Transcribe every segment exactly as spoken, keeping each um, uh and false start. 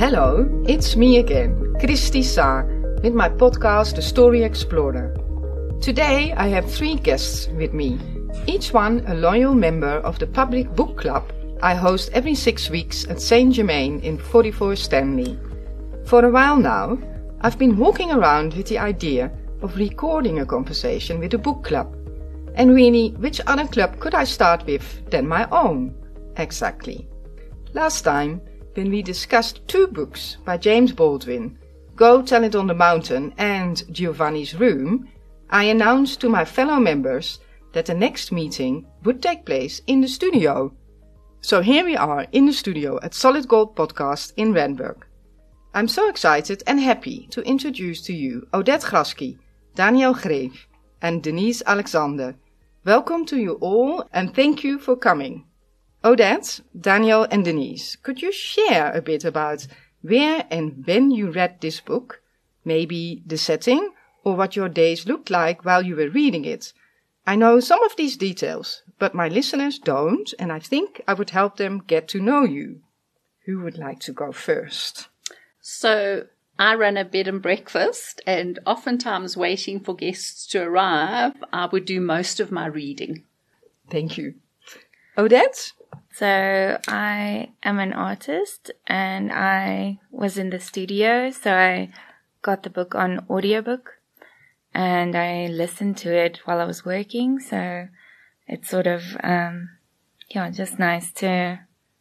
Hello, it's me again, Christy Saar, with my podcast The Story Explorer. Today I have three guests with me, each one a loyal member of the public book club I host every six weeks at Saint Germain in forty-four Stanley. For a while now, I've been walking around with the idea of recording a conversation with a book club. And really, which other club could I start with than my own? Exactly. Last time, when we discussed two books by James Baldwin, Go Tell It on the Mountain and Giovanni's Room, I announced to my fellow members that the next meeting would take place in the studio. So here we are in the studio at Solid Gold Podcast in Randburg. I'm so excited and happy to introduce to you Odette Grasky, Daniel Greef and Denise Alexander. Welcome to you all and thank you for coming. Odette, Daniel and Denise, could you share a bit about where and when you read this book? Maybe the setting or what your days looked like while you were reading it? I know some of these details, but my listeners don't, and I think I would help them get to know you. Who would like to go first? So I run a bed and breakfast, and oftentimes waiting for guests to arrive, I would do most of my reading. Thank you. Odette? So I am an artist and I was in the studio, so I got the book on audiobook and I listened to it while I was working. So it's sort of, um, yeah, just nice to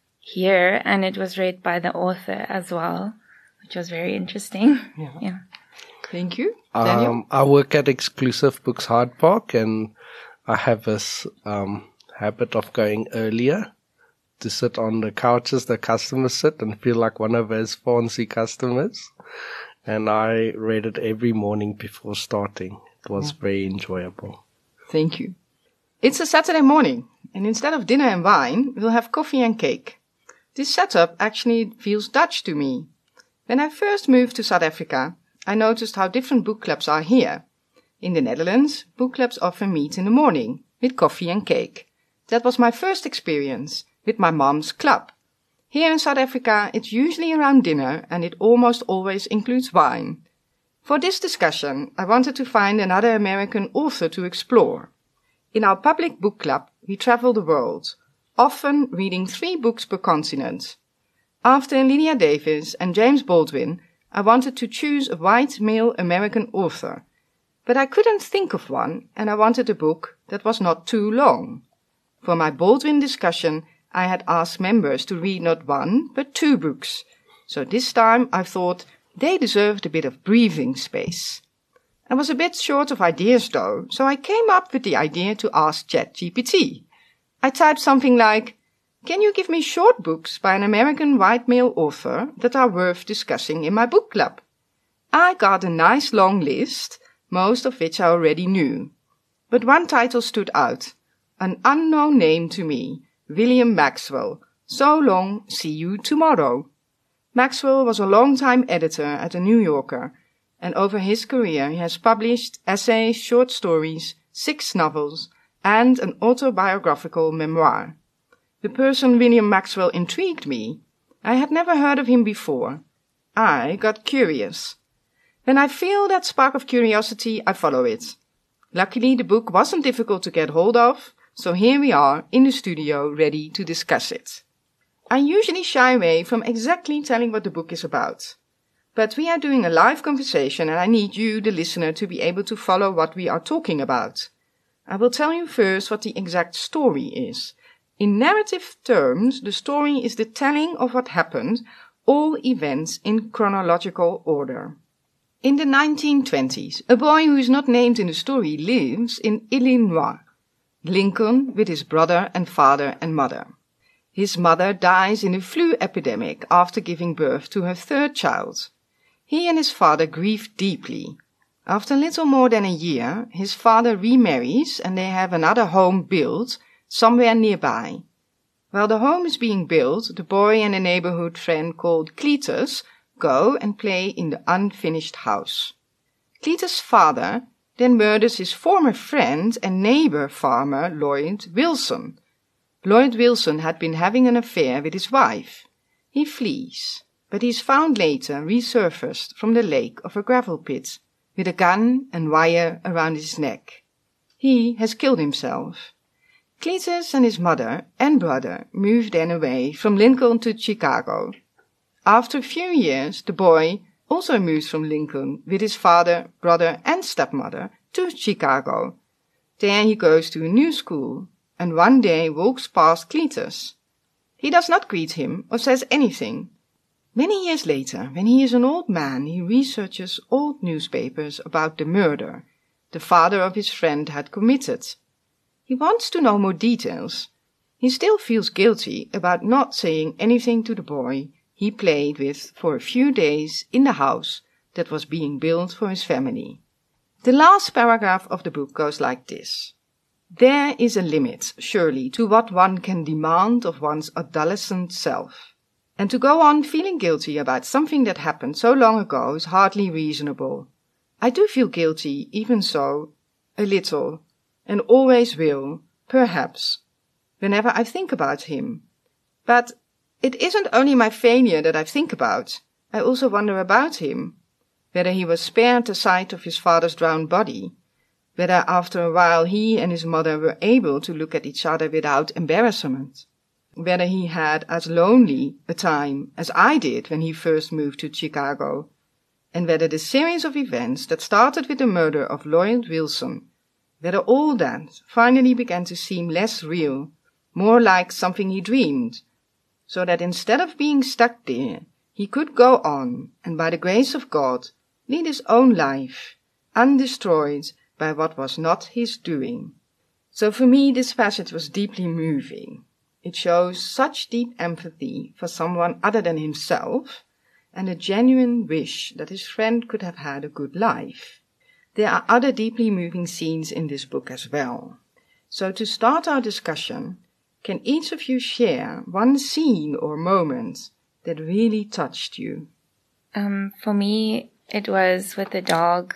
hear. And it was read by the author as well, which was very interesting. Yeah. yeah. Thank you. Daniel? Um, I work at Exclusive Books Hyde Park and I have this um, habit of going earlier to sit on the couches the customers sit and feel like one of those fancy customers. And I read it every morning before starting. It was yeah. very enjoyable. Thank you. It's a Saturday morning, and instead of dinner and wine, we'll have coffee and cake. This setup actually feels Dutch to me. When I first moved to South Africa, I noticed how different book clubs are here. In the Netherlands, book clubs often meet in the morning, with coffee and cake. That was my first experience with my mom's club. Here in South Africa, it's usually around dinner and it almost always includes wine. For this discussion, I wanted to find another American author to explore. In our public book club, we travel the world, often reading three books per continent. After Lydia Davis and James Baldwin, I wanted to choose a white male American author. But I couldn't think of one and I wanted a book that was not too long. For my Baldwin discussion, I had asked members to read not one, but two books. So this time I thought they deserved a bit of breathing space. I was a bit short of ideas though, so I came up with the idea to ask ChatGPT. I typed something like, can you give me short books by an American white male author that are worth discussing in my book club? I got a nice long list, most of which I already knew. But one title stood out, an unknown name to me. William Maxwell, So Long, See You Tomorrow. Maxwell was a long-time editor at The New Yorker, and over his career he has published essays, short stories, six novels, and an autobiographical memoir. The person William Maxwell intrigued me. I had never heard of him before. I got curious. When I feel that spark of curiosity, I follow it. Luckily, the book wasn't difficult to get hold of, so here we are in the studio ready to discuss it. I usually shy away from exactly telling what the book is about. But we are doing a live conversation and I need you, the listener, to be able to follow what we are talking about. I will tell you first what the exact story is. In narrative terms, the story is the telling of what happened, all events in chronological order. In the nineteen twenties, a boy who is not named in the story lives in Illinois. Lincoln with his brother and father and mother. His mother dies in a flu epidemic after giving birth to her third child. He and his father grieve deeply. After little more than a year, his father remarries and they have another home built somewhere nearby. While the home is being built, the boy and a neighborhood friend called Cletus go and play in the unfinished house. Cletus' father then murders his former friend and neighbor farmer Lloyd Wilson. Lloyd Wilson had been having an affair with his wife. He flees. but he is found later resurfaced from the lake of a gravel pit, with a gun and wire around his neck. He has killed himself. Cletus and his mother and brother moved then away from Lincoln to Chicago. After a few years, the boy also moves from Lincoln with his father, brother and stepmother to Chicago. There he goes to a new school, and one day walks past Cletus. He does not greet him or says anything. Many years later, when he is an old man, he researches old newspapers about the murder the father of his friend had committed. He wants to know more details. He still feels guilty about not saying anything to the boy he played with for a few days in the house that was being built for his family. The last paragraph of the book goes like this. There is a limit, surely, to what one can demand of one's adolescent self. And to go on feeling guilty about something that happened so long ago is hardly reasonable. I do feel guilty, even so, a little, and always will, perhaps, whenever I think about him. But it isn't only my failure that I think about. I also wonder about him, whether he was spared the sight of his father's drowned body, whether after a while he and his mother were able to look at each other without embarrassment, whether he had as lonely a time as I did when he first moved to Chicago, and whether the series of events that started with the murder of Lloyd Wilson, whether all that finally began to seem less real, more like something he dreamed, so that instead of being stuck there, he could go on, and by the grace of God, lead his own life, undestroyed by what was not his doing. So for me, this passage was deeply moving. It shows such deep empathy for someone other than himself, and a genuine wish that his friend could have had a good life. There are other deeply moving scenes in this book as well. So to start our discussion, can each of you share one scene or moment that really touched you? Um, for me, it was with the dog.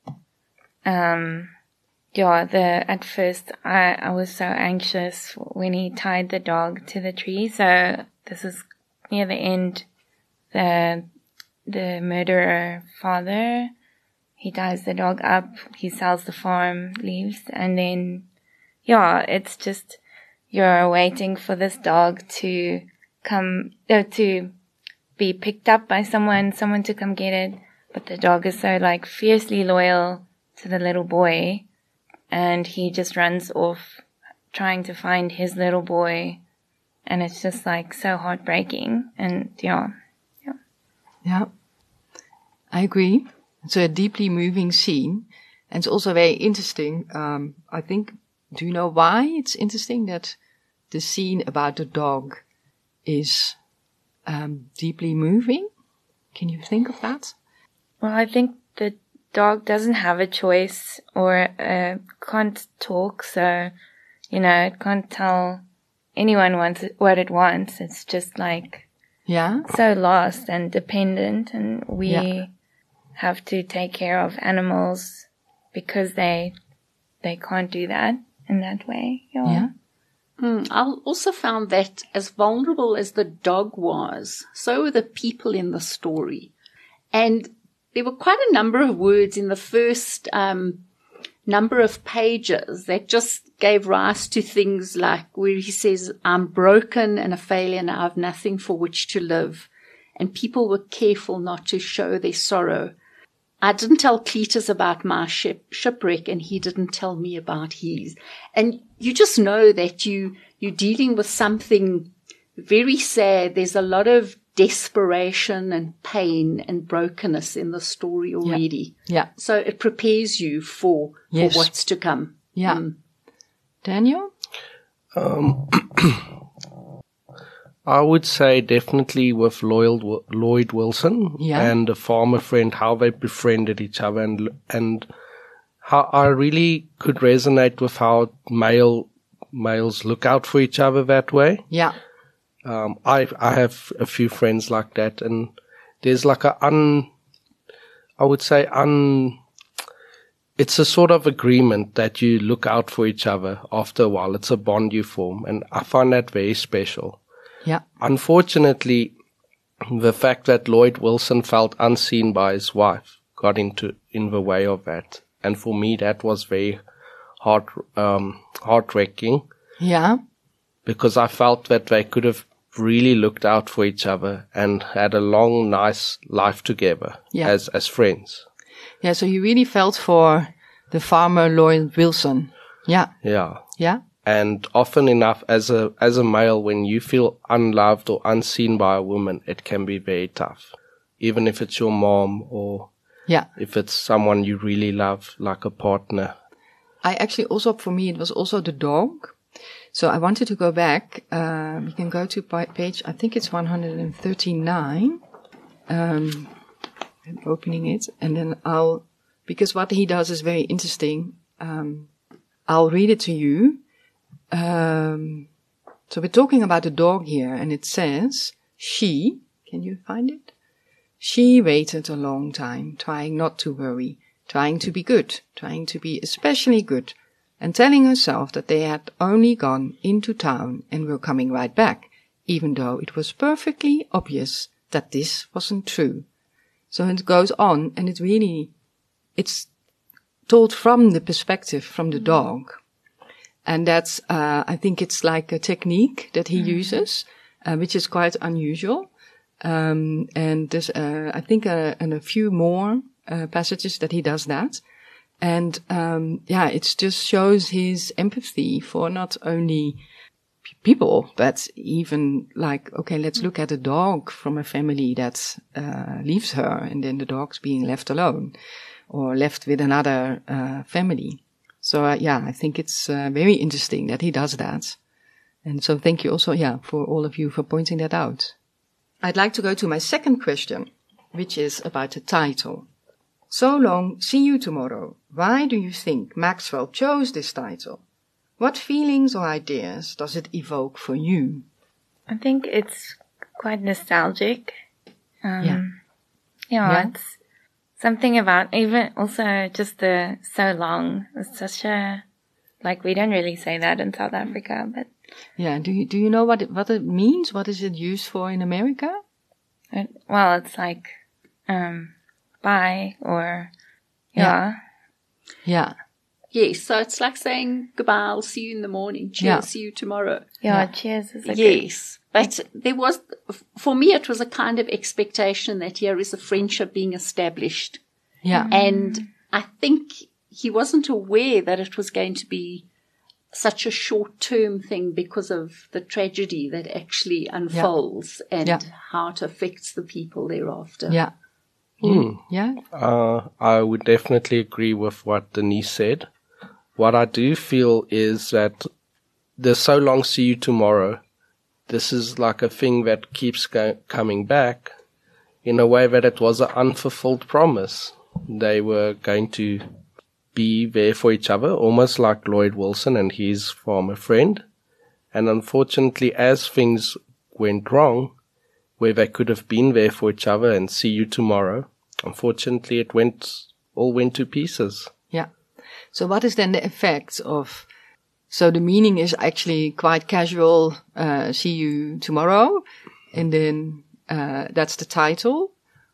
Um, yeah, the, at first I, I was so anxious when he tied the dog to the tree. So this is near the end. The, the murderer father, he ties the dog up, he sells the farm, leaves, and then, yeah, it's just, you're waiting for this dog to come, uh, to be picked up by someone, someone to come get it, but the dog is so, like, fiercely loyal to the little boy, and he just runs off trying to find his little boy, and it's just, like, so heartbreaking, and, yeah. Yeah, I agree. It's a deeply moving scene. And it's also very interesting. Um, I think, do you know why it's interesting that the scene about the dog is um, deeply moving? Can you think of that? Well, I think the dog doesn't have a choice or uh, can't talk. So, you know, it can't tell anyone wants what it wants. It's just like... Yeah. So lost and dependent, and we yeah. have to take care of animals because they they can't do that in that way. Yeah. yeah. Mm, I also found that as vulnerable as the dog was, so were the people in the story. And there were quite a number of words in the first um, number of pages that just gave rise to things like where he says, I'm broken and a failure and I have nothing for which to live. And people were careful not to show their sorrow. I didn't tell Cletus about my ship, shipwreck and he didn't tell me about his. And you just know that you, you're dealing with something very sad. There's a lot of desperation and pain and brokenness in the story already. Yeah. yeah. So it prepares you for, yes. for what's to come. Yeah. Mm. Daniel? Um, I would say definitely with Lloyd, Lloyd Wilson yeah. and a farmer friend, how they befriended each other, and and how I really could resonate with how male males look out for each other that way. Yeah. Um, I I have a few friends like that, and there's like a un, I would say un, it's a sort of agreement that you look out for each other after a while. It's a bond you form, and I find that very special. Yeah. Unfortunately, the fact that Lloyd Wilson felt unseen by his wife got into in the way of that. And for me, that was very heart um, heart-wrenching. Yeah. Because I felt that they could have really looked out for each other and had a long, nice life together yeah. as as friends. Yeah, so you really felt for the farmer Lloyd Wilson. Yeah. Yeah. Yeah. And often enough, as a as a male, when you feel unloved or unseen by a woman, it can be very tough. Even if it's your mom or yeah. if it's someone you really love, like a partner. I actually also, for me, it was also the dog. So I wanted to go back. Uh, we can go to page, I think it's one hundred thirty-nine. Um, I'm opening it. And then I'll, because what he does is very interesting. Um, I'll read it to you. Um, so we're talking about the dog here, and it says, she, can you find it? She waited a long time, trying not to worry, trying to be good, trying to be especially good, and telling herself that they had only gone into town and were coming right back, even though it was perfectly obvious that this wasn't true. So it goes on, and it really, it's told from the perspective from the dog. And that's, uh, I think it's like a technique that he mm-hmm. uses, uh, which is quite unusual. Um, and there's, uh, I think, uh, and a few more, uh, passages that he does that. And, um, yeah, it just shows his empathy for not only p- people, but even like, okay, let's look at a dog from a family that, uh, leaves her, and then the dog's being left alone or left with another, uh, family. So, uh, yeah, I think it's uh, very interesting that he does that. And so thank you also, yeah, for all of you for pointing that out. I'd like to go to my second question, which is about the title. So long, see you tomorrow. Why do you think Maxwell chose this title? What feelings or ideas does it evoke for you? I think it's quite nostalgic. Um, yeah. Yeah, yeah. it's something about even also just the so long. It's such a, like, we don't really say that in South Africa, but. Yeah. Do you, do you know what it, what it means? What is it used for in America? It, well, it's like, um, bye or, yeah. Yeah. Yes. So it's like saying goodbye. I'll see you in the morning. Cheers. Yeah. See you tomorrow. Yeah. yeah. Cheers. Is a yes. But there was, for me, it was a kind of expectation that here is a friendship being established. Yeah. And I think he wasn't aware that it was going to be such a short-term thing because of the tragedy that actually unfolds yeah. and yeah. how it affects the people thereafter. Yeah. Mm. Yeah. Uh, I would definitely agree with what Denise said. What I do feel is that the so long, see you tomorrow, this is like a thing that keeps go- coming back in a way that it was an unfulfilled promise. They were going to be there for each other, almost like Lloyd Wilson and his former friend. And unfortunately, as things went wrong, where they could have been there for each other and see you tomorrow, unfortunately, it went all went to pieces. Yeah. So what is then the effect of... So the meaning is actually quite casual, uh, see you tomorrow. And then, uh, that's the title.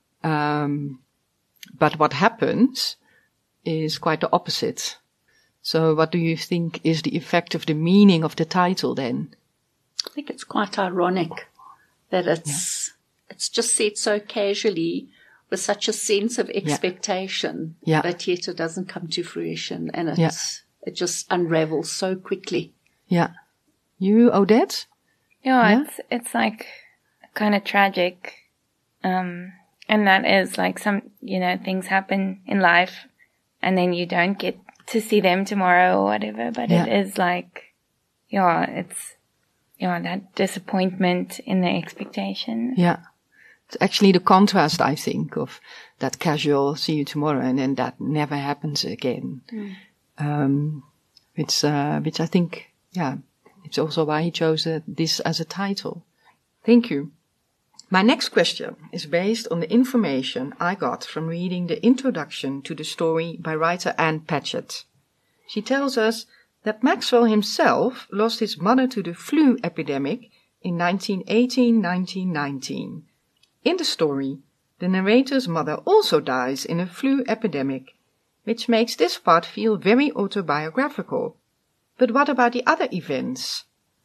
Um, but what happens is quite the opposite. So what do you think is the effect of the meaning of the title then? I think it's quite ironic that it's, yeah. it's just said so casually with such a sense of expectation, yeah. Yeah. but yet it doesn't come to fruition and it's, yeah. it just unravels so quickly. Yeah. You, Odette? Yeah, yeah? it's it's like kind of tragic. Um, and that is like some, you know, things happen in life and then you don't get to see them tomorrow or whatever, but yeah. it is like, yeah, it's, yeah, that disappointment in the expectation. Yeah. It's actually the contrast, I think, of that casual see you tomorrow and then that never happens again. Mm. Um, which, uh, which I think, yeah, it's also why he chose uh, this as a title. Thank you. My next question is based on the information I got from reading the introduction to the story by writer Anne Patchett. She tells us that Maxwell himself lost his mother to the flu epidemic in nineteen eighteen to nineteen nineteen. In the story, the narrator's mother also dies in a flu epidemic, which makes this part feel very autobiographical. But what about the other events?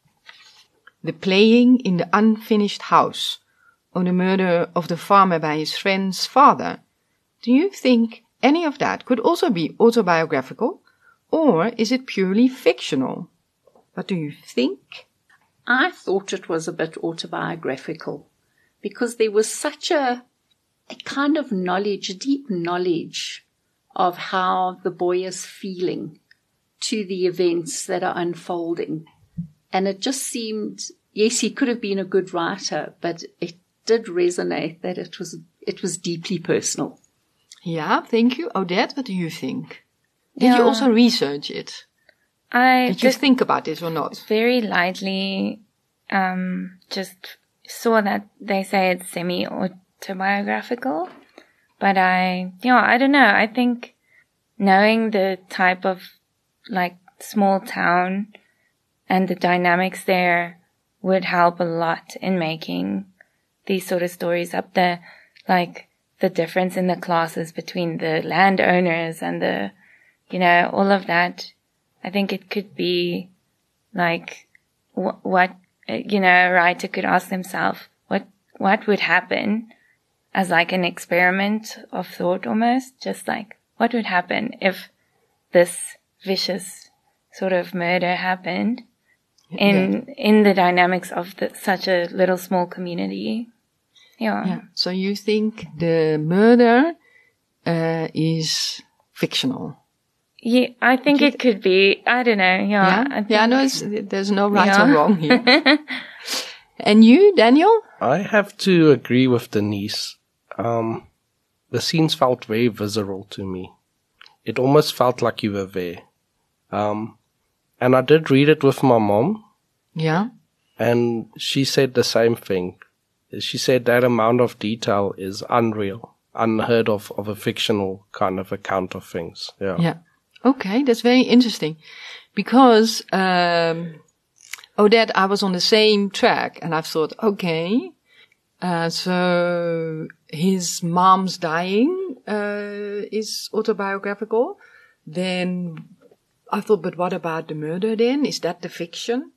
The playing in the unfinished house, or the murder of the farmer by his friend's father. Do you think any of that could also be autobiographical, or is it purely fictional? What do you think? I thought it was a bit autobiographical because there was such a, a kind of knowledge, a deep knowledge of how the boy is feeling to the events that are unfolding. And it just seemed, yes, he could have been a good writer, but it did resonate that it was it was deeply personal. Yeah, thank you. Odette, what do you think? Did Yeah. you also research it? I Did you just think about it or not? very lightly um, just saw that they say it's semi-autobiographical. But I, yeah, I don't know. I think knowing the type of, like, small town and the dynamics there would help a lot in making these sort of stories up. The, like, the difference in the classes between the landowners and the, you know, all of that. I think it could be like wh- what, you know, a writer could ask themselves, what, what would happen as like an experiment of thought almost, just like what would happen if this vicious sort of murder happened in, yeah. in the dynamics of the, such a little small community. Yeah. Yeah. So you think the murder, uh, is fictional? Yeah, I think it th- could be. I don't know. Yeah, yeah, I think, yeah. No, it's, there's no right yeah. or wrong here. And you, Daniel? I have to agree with Denise. Um, the scenes felt very visceral to me. It almost felt like you were there. Um, and I did read it with my mom. Yeah. And she said the same thing. She said that amount of detail is unreal, unheard of, of a fictional kind of account of things. Yeah. Yeah. Okay, that's very interesting. Because, um, Odette, I was on the same track and I thought, okay, uh, so his mom's dying, uh, is autobiographical. Then I thought, but what about the murder then? Is that the fiction?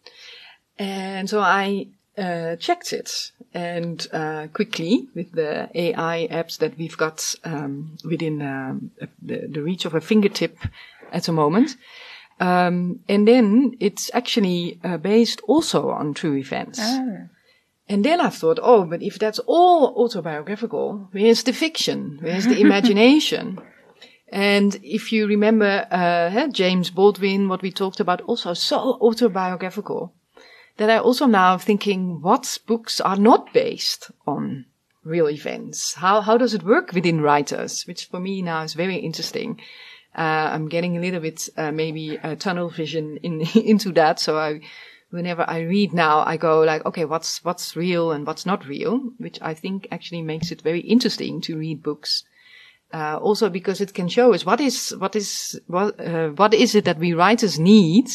And so I, uh, checked it and, uh, quickly with the A I apps that we've got, um, within, um, the, the reach of a fingertip at the moment. Um, and then it's actually uh, based also on true events. Oh. And then I thought, oh, but if that's all autobiographical, where's the fiction? Where's the imagination? And if you remember, uh, James Baldwin, what we talked about, also so autobiographical, that I also now thinking, what books are not based on real events? How, how does it work within writers? Which for me now is very interesting. Uh, I'm getting a little bit, uh, maybe uh, tunnel vision in, into that. So I, whenever I read now, I go like, okay, what's, what's real and what's not real, which I think actually makes it very interesting to read books. Uh, also because it can show us what is, what is, what, uh, what is it that we writers need,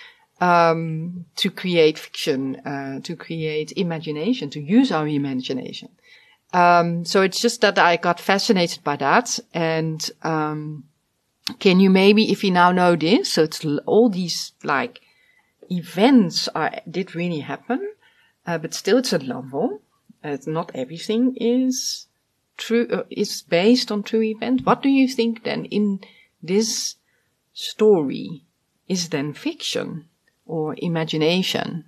um, to create fiction, uh, to create imagination, to use our imagination. Um, so it's just that I got fascinated by that and, um, can you maybe, if you now know this, so it's all these like events are did really happen, uh, but still it's a novel. Uh, not everything is true, uh, is based on true event. What do you think then in this story is then fiction or imagination?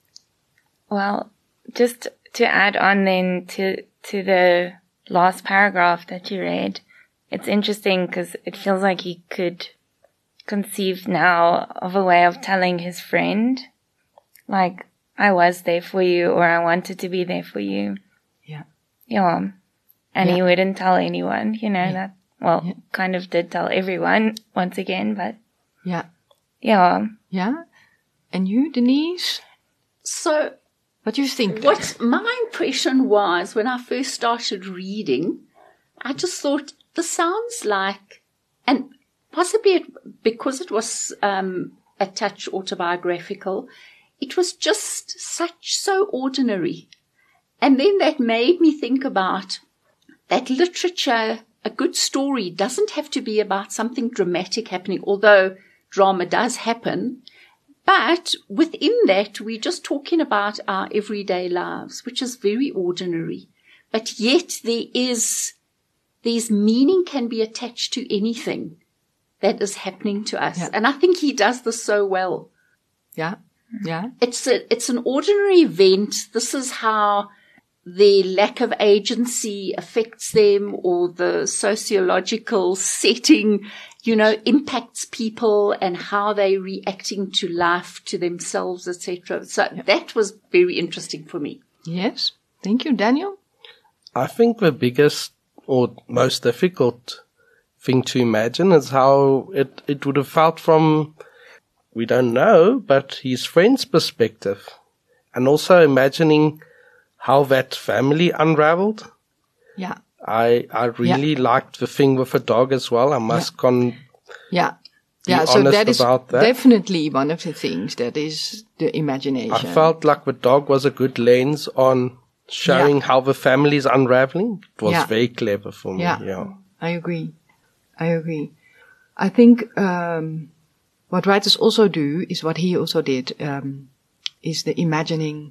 Well, just to add on then to to the last paragraph that you read. It's interesting because it feels like he could conceive now of a way of telling his friend, like, I was there for you or I wanted to be there for you. Yeah. Yeah. And yeah. he wouldn't tell anyone, you know, yeah. that, well, yeah. kind of did tell everyone once again, but. Yeah. Yeah. Yeah. And you, Denise? So. What do you think? What my impression was when I first started reading, I just thought, this sounds like, and possibly it, because it was um, a touch autobiographical, it was just such so ordinary. And then that made me think about that literature, a good story doesn't have to be about something dramatic happening, although drama does happen. But within that, we're just talking about our everyday lives, which is very ordinary. But yet there is, there's meaning can be attached to anything that is happening to us. Yeah. And I think he does this so well. Yeah. Yeah. It's a, it's an ordinary event. This is how the lack of agency affects them, or the sociological setting, you know, impacts people and how they're reacting to life, to themselves, et cetera. So Yeah. that was very interesting for me. Yes. Thank you, Daniel. I think the biggest or most difficult thing to imagine is how it, it would have felt from, we don't know, but his friend's perspective. And also imagining how that family unraveled. Yeah. I I really Yeah. liked the thing with the dog as well. I must con Yeah. be Yeah. So honest that is about that. definitely one of the things that is the imagination. I felt like the dog was a good lens on showing Yeah. how the family is unraveling. It was Yeah. very clever for me. Yeah. Yeah. I agree. I agree. I think um, what writers also do is what he also did, um, is the imagining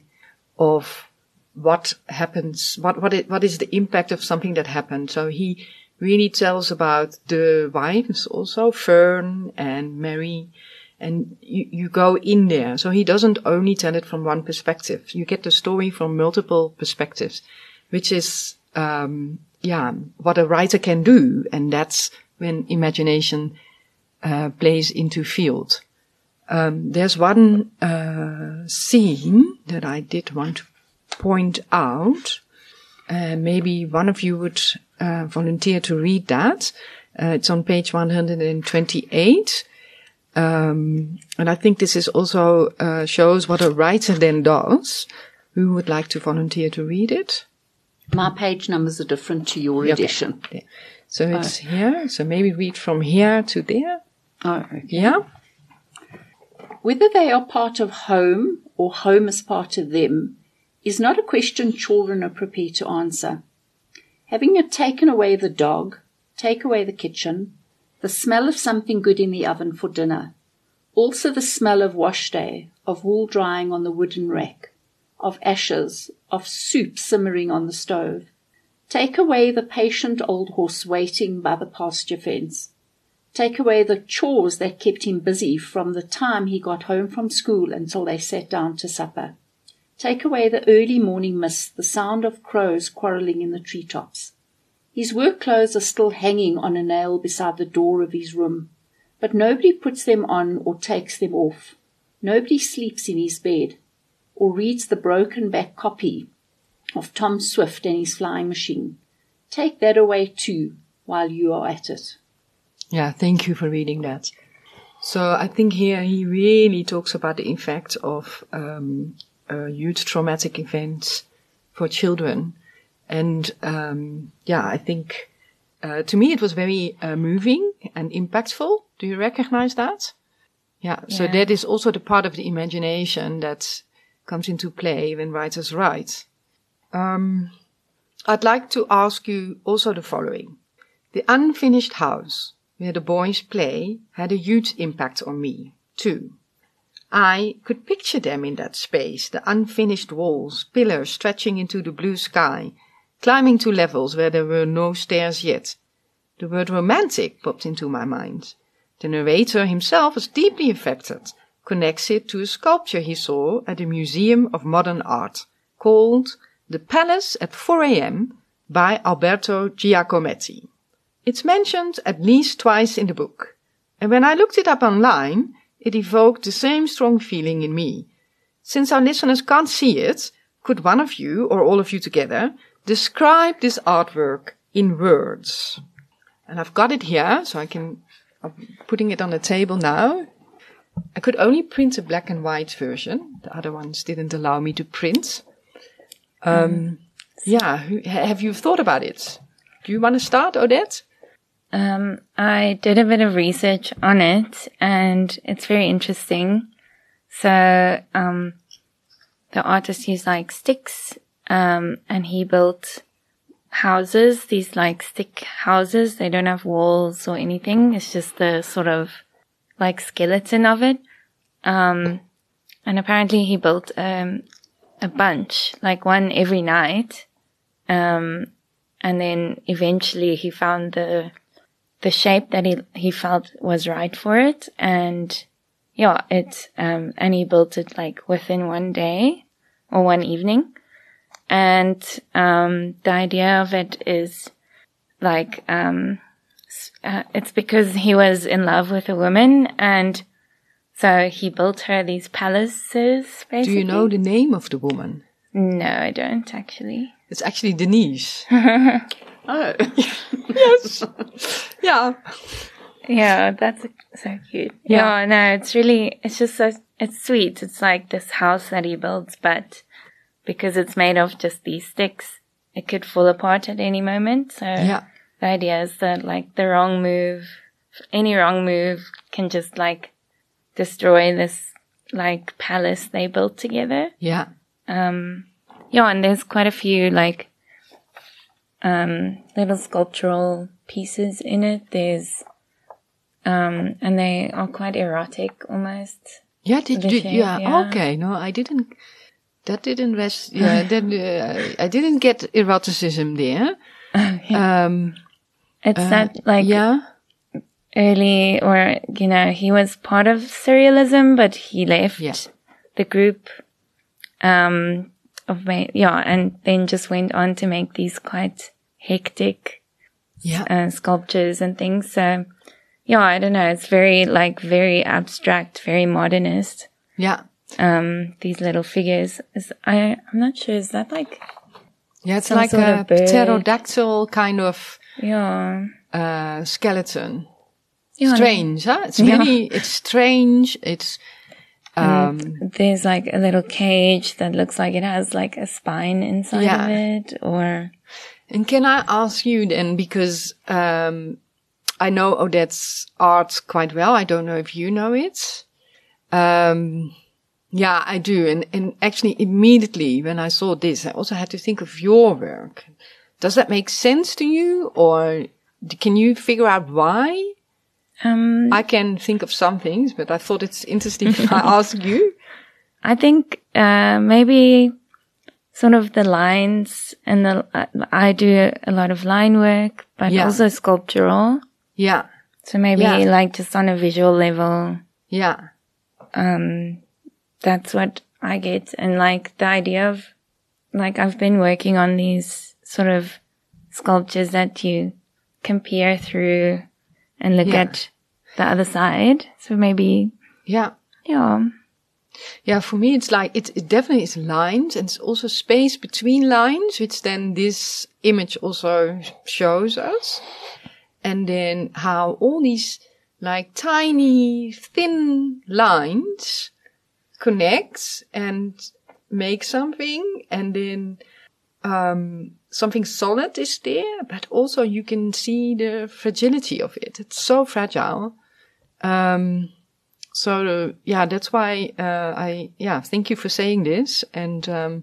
of what happens, what what it, what is the impact of something that happened. So he really tells about the wives also, Fern and Mary, and you, you go in there. So he doesn't only tell it from one perspective. You get the story from multiple perspectives, which is, um, yeah, what a writer can do. And that's when imagination uh, plays into field. Um, there's one uh, scene that I did want to point out. Uh, maybe one of you would uh, volunteer to read that. Uh, it's on page one hundred twenty-eight. Um, and I think this is also uh, shows what a writer then does. Who would like to volunteer to read it? My page numbers are different to your Okay. edition. There. So it's here. So maybe read from here to there. Oh, okay. Yeah. Whether they are part of home or home is part of them is not a question children are prepared to answer. Having taken away the dog, take away the kitchen, the smell of something good in the oven for dinner, also the smell of wash day, of wool drying on the wooden rack, of ashes, of soup simmering on the stove. Take away the patient old horse waiting by the pasture fence. Take away the chores that kept him busy from the time he got home from school until they sat down to supper. Take away the early morning mist, the sound of crows quarrelling in the treetops. His work clothes are still hanging on a nail beside the door of his room, but nobody puts them on or takes them off. Nobody sleeps in his bed or reads the broken-back copy of Tom Swift and his flying machine. Take that away too while you are at it. Yeah, thank you for reading that. So I think here he really talks about the effect of um, uh, huge traumatic events for children. And um, yeah, I think uh, to me it was very uh, moving and impactful. Do you recognize that? Yeah, so Yeah. that is also the part of the imagination that comes into play when writers write. Um, I'd like to ask you also the following. The unfinished house where the boys play had a huge impact on me, too. I could picture them in that space, the unfinished walls, pillars stretching into the blue sky, climbing to levels where there were no stairs yet. The word romantic popped into my mind. The narrator himself was deeply affected, connects it to a sculpture he saw at the Museum of Modern Art, called The Palace at four a.m. by Alberto Giacometti. It's mentioned at least twice in the book, and when I looked it up online, it evoked the same strong feeling in me. Since our listeners can't see it, could one of you, or all of you together, describe this artwork in words? And I've got it here, so I can, I'm putting it on the table now. I could only print a black and white version. The other ones didn't allow me to print. Um, mm. Yeah, have you thought about it? Do you want to start, Odette? Um, I did a bit of research on it, and it's very interesting. So, um, the artist used like sticks Um, and he built houses, these like stick houses. They don't have walls or anything. It's just the sort of like skeleton of it. Um, and apparently he built, um, a bunch, like one every night. Um, and then eventually he found the, the shape that he, he felt was right for it. And yeah, it, um, and he built it like within one day or one evening. And, um, the idea of it is like, um, uh, it's because he was in love with a woman, and so he built her these palaces, basically. Do you know the name of the woman? No, I don't actually. It's actually Denise. Oh. Yes. Yeah. Yeah, that's so cute. Yeah. Yeah, no, it's really, it's just so, it's sweet. It's like this house that he builds, but because it's made of just these sticks, it could fall apart at any moment. So Yeah. the idea is that like the wrong move, any wrong move can just like destroy this like palace they built together. Yeah. Um, yeah, and there's quite a few like, um, little sculptural pieces in it. There's, um, and they are quite erotic almost. Yeah, did The you? shape, Yeah. yeah. Okay. No, I didn't. That didn't rest. Yeah. Then uh, I didn't get eroticism there. Um. It's uh, that like Yeah. early, or, you know, he was part of surrealism, but he left Yeah. the group, um, of, ma- yeah, and then just went on to make these quite hectic, Yeah. uh, sculptures and things. So, yeah, I don't know. It's very, like, very abstract, very modernist. Yeah. Um, these little figures. Is, I, I'm not sure. Is that like, Yeah. It's Some like sort a of bird. pterodactyl kind of yeah. uh, skeleton. yeah Strange, huh? It's Yeah. very. It's strange. It's. Um. And there's like a little cage that looks like it has like a spine inside Yeah. of it, or And can I ask you then, because um, I know Odette's art quite well. I don't know if you know it. Um, yeah, I do. And, and actually immediately when I saw this, I also had to think of your work. Does that make sense to you, or can you figure out why? um I can think of some things, but I thought it's interesting if I ask you. I think uh maybe sort of the lines and the uh, I do a lot of line work, but Yeah. also sculptural. Yeah, So maybe Yeah. like just on a visual level, yeah, um that's what I get. And like the idea of like I've been working on these sort of sculptures that you can peer through and look Yeah. at the other side. So maybe, yeah. yeah. Yeah, for me, it's like, it, it definitely is lines, and it's also space between lines, which then this image also shows us. And then how all these like tiny, thin lines connect and make something, and then, um, something solid is there, but also you can see the fragility of it. It's so fragile. Um, So, uh, yeah, that's why, uh, I, yeah, thank you for saying this. And, um,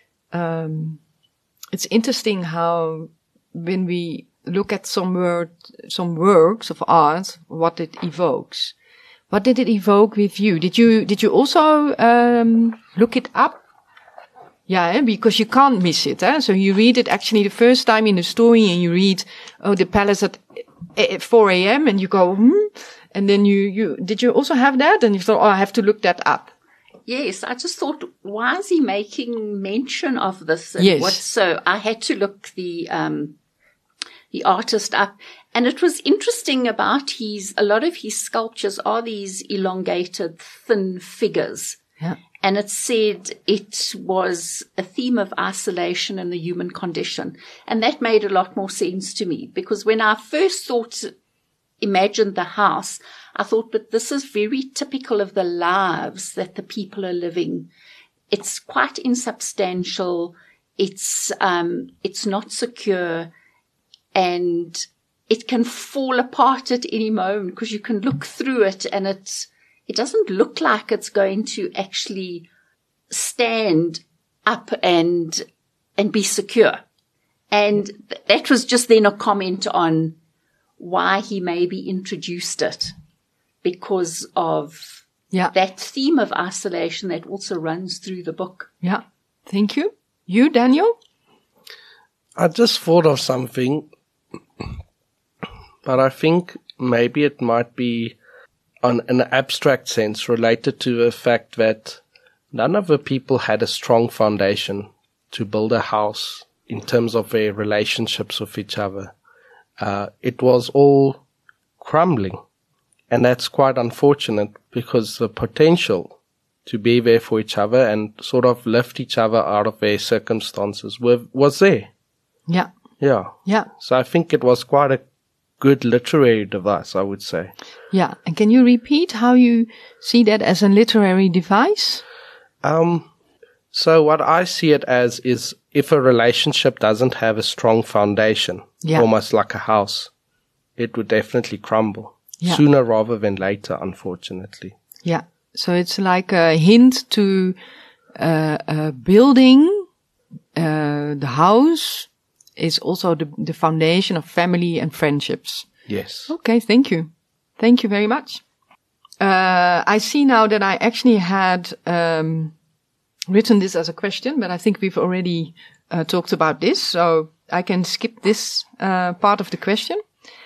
um, it's interesting how when we look at some word, some works of art, what it evokes. What did it evoke with you? Did you, did you also, um, look it up? Yeah, eh? Because you can't miss it, eh? So you read it actually the first time in the story, and you read, oh, the palace at, at four a.m. and you go, hmm? And then you, you, did you also have that? And you thought, oh, I have to look that up. Yes, I just thought, why is he making mention of this? And Yes. what, so I had to look the, um, the artist up. And it was interesting about his, a lot of his sculptures are these elongated, thin figures. Yeah. And it said it was a theme of isolation and the human condition. And that made a lot more sense to me, because when I first thought, imagined the house, I thought, but this is very typical of the lives that the people are living. It's quite insubstantial. It's, um, it's not secure, and it can fall apart at any moment, because you can look through it and it's, it doesn't look like it's going to actually stand up and and be secure. And th- that was just then a comment on why he maybe introduced it, because of Yeah. that theme of isolation that also runs through the book. Yeah. Thank you. You, Daniel? I just thought of something, but I think maybe it might be on an abstract sense related to the fact that none of the people had a strong foundation to build a house in terms of their relationships with each other. Uh, it was all crumbling, and that's quite unfortunate because the potential to be there for each other and sort of lift each other out of their circumstances were, was there. Yeah. Yeah. Yeah. So I think it was quite a good literary device, I would say. Yeah. And can you repeat how you see that as a literary device? Um, so what I see it as is if a relationship doesn't have a strong foundation, Yeah. almost like a house, it would definitely crumble Yeah. sooner rather than later, unfortunately. Yeah. So it's like a hint to uh, uh, building uh, the house is also the, the foundation of family and friendships. Yes. Okay, thank you. Thank you very much. Uh, I see now that I actually had um, written this as a question, but I think we've already uh, talked about this, so I can skip this uh, part of the question.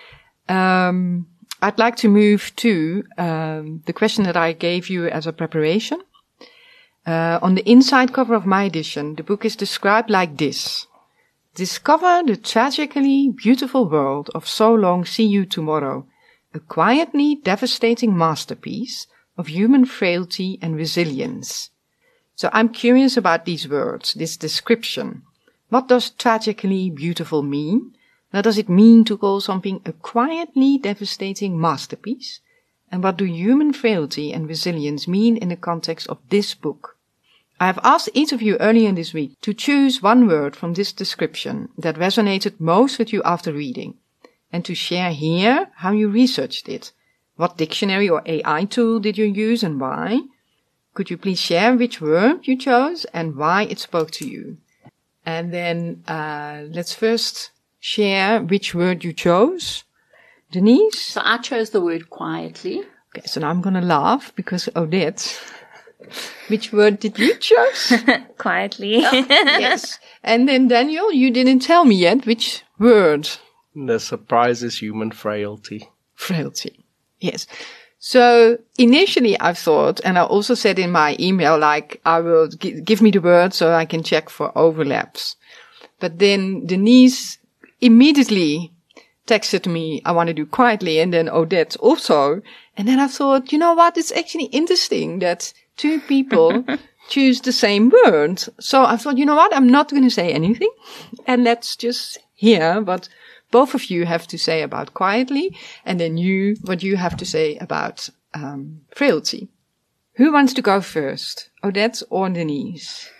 Um, I'd like to move to um, the question that I gave you as a preparation. Uh, on the inside cover of my edition, the book is described like this. Discover the tragically beautiful world of So Long, See You Tomorrow, a quietly devastating masterpiece of human frailty and resilience. So I'm curious about these words, this description. What does tragically beautiful mean? What does it mean to call something a quietly devastating masterpiece? And what do human frailty and resilience mean in the context of this book? I have asked each of you earlier this week to choose one word from this description that resonated most with you after reading, and to share here how you researched it. What dictionary or A I tool did you use and why? Could you please share which word you chose and why it spoke to you? And then uh, let's first share which word you chose. Denise? So I chose the word quietly. Okay, so now I'm going to laugh because Odette... Which word did you choose? Quietly. Yes. And then Daniel, you didn't tell me yet which word. The surprise is human frailty. Frailty. Yes. So initially I thought, and I also said in my email, like, I will g- give me the word so I can check for overlaps. But then Denise immediately texted me, I want to do quietly, and then Odette also. And then I thought, you know what? It's actually interesting that two people choose the same word. So I thought, you know what? I'm not going to say anything. And let's just hear what both of you have to say about quietly. And then you, what you have to say about um, frailty. Who wants to go first? Odette or Denise?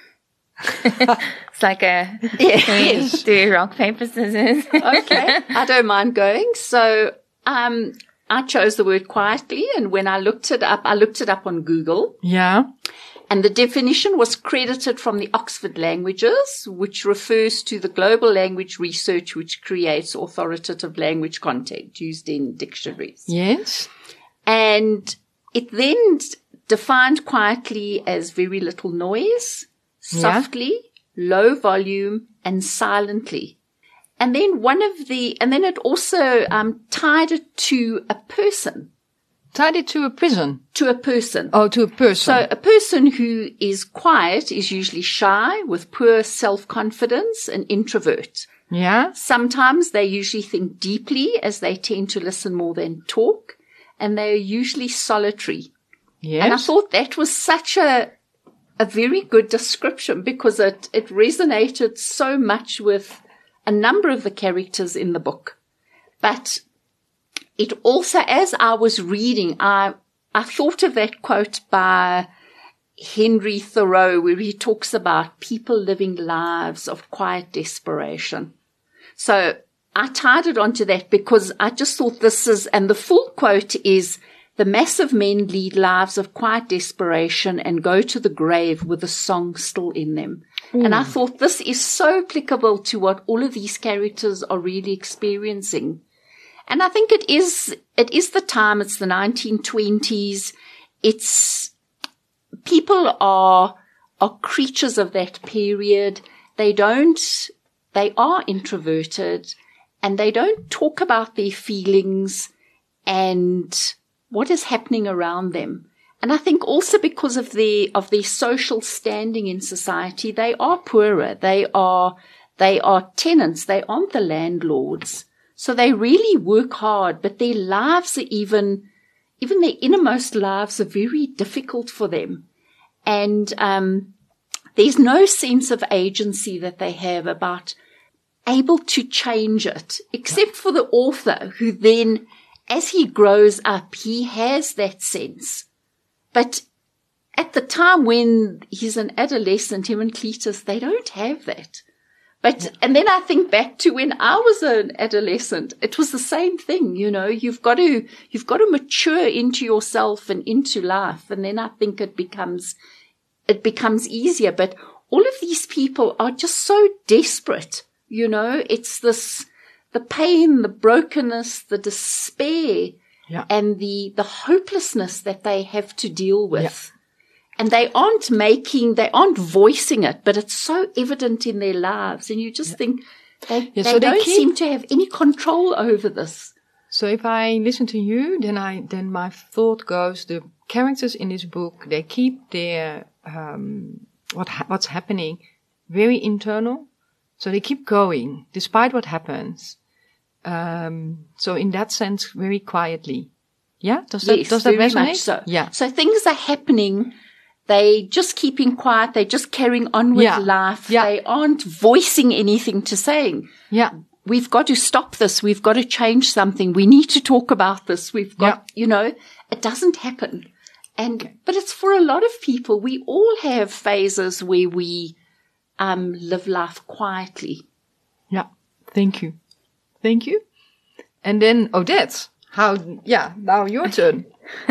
It's like a Yes. do rock, paper, scissors. Okay, I don't mind going. So, um, I chose the word quietly, and when I looked it up, I looked it up on Google, Yeah. and the definition was credited from the Oxford Languages, which refers to the global language research which creates authoritative language content used in dictionaries. Yes. And it then defined quietly as very little noise, softly, low volume, and silently. And then one of the, and then it also um, tied it to a person, Tied it to a prison. to a person. Oh, to a person. So a person who is quiet is usually shy, with poor self-confidence, an introvert. Yeah. Sometimes they usually think deeply, as they tend to listen more than talk, and they are usually solitary. Yes. And I thought that was such a a very good description, because it, it resonated so much with a number of the characters in the book. But it also, as I was reading, I I thought of that quote by Henry Thoreau, where he talks about people living lives of quiet desperation. So I tied it onto that because I just thought this is, and the full quote is, "The massive men lead lives of quiet desperation and go to the grave with a song still in them." And I thought this is so applicable to what all of these characters are really experiencing. And I think it is, it is the time, it's the nineteen twenties. It's, people are, are creatures of that period. They don't, they are introverted and they don't talk about their feelings and what is happening around them. And I think also because of the, of their social standing in society, they are poorer. They are, they are tenants. They aren't the landlords. So they really work hard, but their lives are even, even their innermost lives are very difficult for them. And, um, there's no sense of agency that they have about able to change it, except for the author who then, as he grows up, he has that sense. But at the time when he's an adolescent, him and Cletus, they don't have that. But, and then I think back to when I was an adolescent, it was the same thing, you know, you've got to, you've got to mature into yourself and into life. And then I think it becomes, it becomes easier. But all of these people are just so desperate, you know, it's this, the pain, the brokenness, the despair. Yeah. And the, the hopelessness that they have to deal with. Yeah. And they aren't making, they aren't voicing it, but it's so evident in their lives. And you just yeah. think they, yeah, they so don't they keep, seem to have any control over this. So if I listen to you, then I, then my thought goes, the characters in this book, they keep their, um, what, ha- what's happening very internal. So they keep going despite what happens. Um, so in that sense, very quietly. Yeah? Does that, yes, does that very resonate? Much so. Yeah. So things are happening. They just keeping quiet. They're just carrying on with yeah. life. Yeah. They aren't voicing anything to saying, yeah, we've got to stop this. We've got to change something. We need to talk about this. We've got, yeah. you know, it doesn't happen. And, but it's for a lot of people. We all have phases where we, um, live life quietly. Yeah. Thank you. Thank you. And then Odette, how, yeah, now your turn.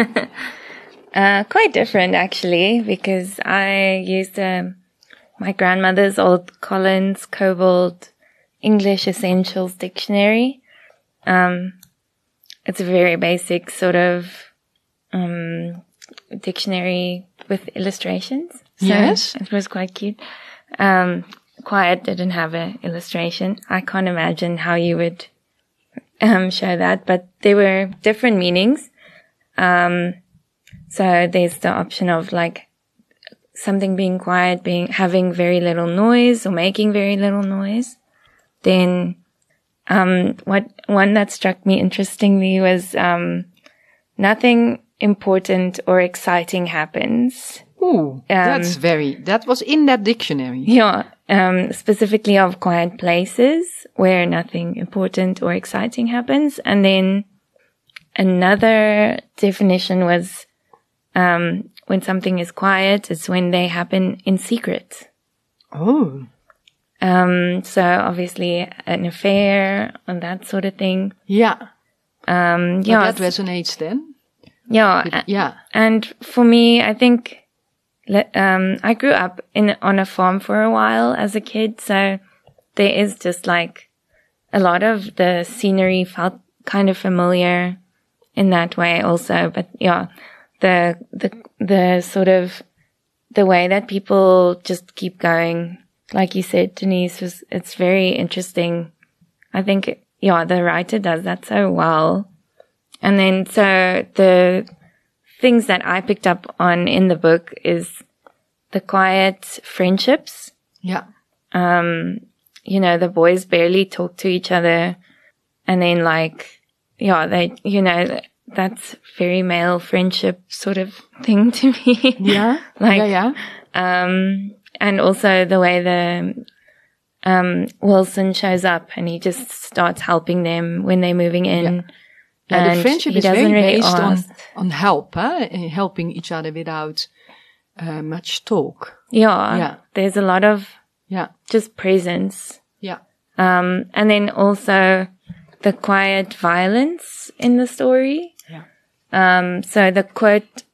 uh, quite different actually, because I used um, my grandmother's old Collins Cobalt English Essentials Dictionary. Um, it's a very basic sort of um, dictionary with illustrations. So yes. It was quite cute. Um, Quiet didn't have an illustration. I can't imagine how you would um, show that, but there were different meanings. Um, so there's the option of like something being quiet, being having very little noise or making very little noise. Then um, what one that struck me interestingly was um, nothing important or exciting happens. Ooh, um, that's very, that was in that dictionary. Yeah, um, specifically of quiet places where nothing important or exciting happens. And then another definition was, um, when something is quiet, it's when they happen in secret. Oh. Um, so obviously an affair and that sort of thing. Yeah. Um, yeah. But that resonates then? Yeah. It, yeah. And for me, I think, Um, I grew up in, on a farm for a while as a kid. So there is just like a lot of the scenery felt kind of familiar in that way also. But yeah, the, the, the sort of the way that people just keep going, like you said, Denise, was, it's very interesting. I think, yeah, the writer does that so well. And then so the, things that I picked up on in the book is the quiet friendships. Yeah. Um, you know, the boys barely talk to each other. And then like, yeah, they, you know, that's very male friendship sort of thing to me. Yeah. like, yeah, yeah. Um, and also the way the, um, Wilson shows up and he just starts helping them when they're moving in. Yeah. Yeah, the friendship is very really based on, ask. on help, huh? Helping each other without uh, much talk. Yeah, yeah. There's a lot of yeah, just presence. Yeah. Um, and then also the quiet violence in the story. Yeah. Um, so the quote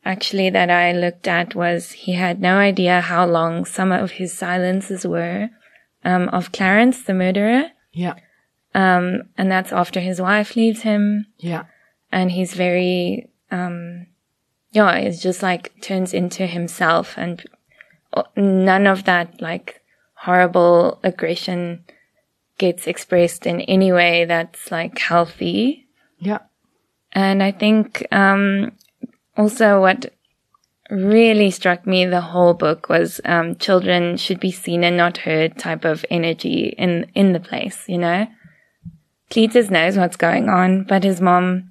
actually that I looked at was he had no idea how long some of his silences were um, of Clarence, the murderer. Yeah. Um, and that's after his wife leaves him. Yeah. And he's very, um, yeah, it's just like turns into himself, and none of that like horrible aggression gets expressed in any way that's like healthy. Yeah. And I think, um, also what really struck me the whole book was, um, children should be seen and not heard type of energy in, in the place, you know? Cletus knows what's going on, but his mom,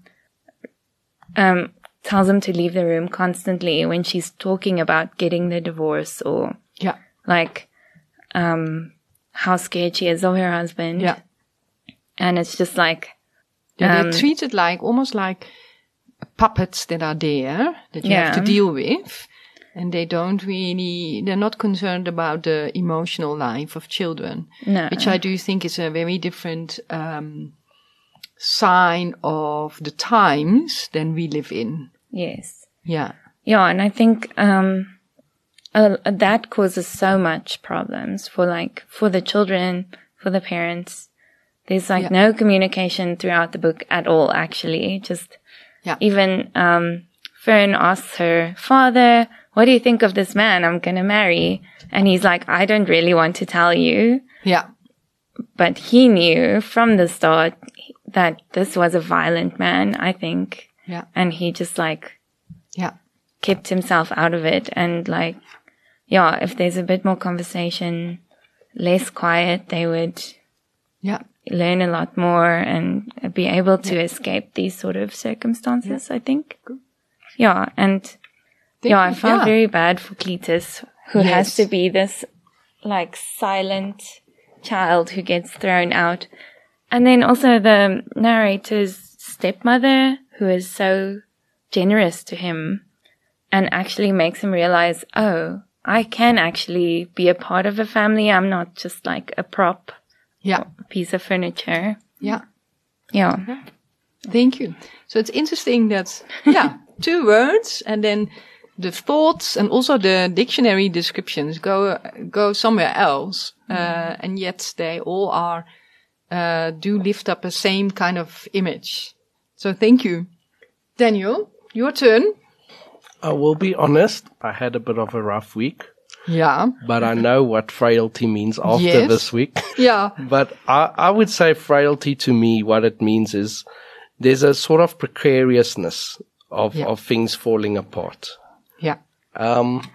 um, tells him to leave the room constantly when she's talking about getting the divorce, or Yeah. like, um, how scared she is of her husband. Yeah. And it's just like, Yeah, Um, they're treated like, almost like puppets that are there, that you Yeah. have to deal with. And they don't really, they're not concerned about the emotional life of children. no. Which I do think is a very different, um, sign of the times than we live in. Yes. Yeah. Yeah, and I think, um, uh, that causes so much problems for like, for the children, for the parents. There's like Yeah. no communication throughout the book at all, actually. Just, Yeah. even, um, Fern asks her father, what do you think of this man I'm gonna marry? And he's like, I don't really want to tell you. Yeah. But he knew from the start that this was a violent man, I think. Yeah. And he just like Yeah. kept himself out of it. And like, yeah, if there's a bit more conversation, less quiet, they would Yeah. learn a lot more and be able to escape these sort of circumstances, I think. Yeah. And Thank yeah, I you. felt Yeah. very bad for Cletus, who has Yes. to be this like silent child who gets thrown out. And then also the narrator's stepmother, who is so generous to him and actually makes him realize, oh, I can actually be a part of a family. I'm not just like a prop, Yeah. a piece of furniture. Yeah. Yeah. Thank you. So it's interesting that, yeah, two words and then the thoughts and also the dictionary descriptions go, go somewhere else. Uh, and yet they all are, uh, do lift up a same kind of image. So thank you. Daniel, your turn. I will be honest, I had a bit of a rough week, Yeah. but I know what frailty means after Yes. this week. Yeah. But I, I would say frailty to me, what it means is there's a sort of precariousness of, Yeah. of things falling apart. Yeah. Um,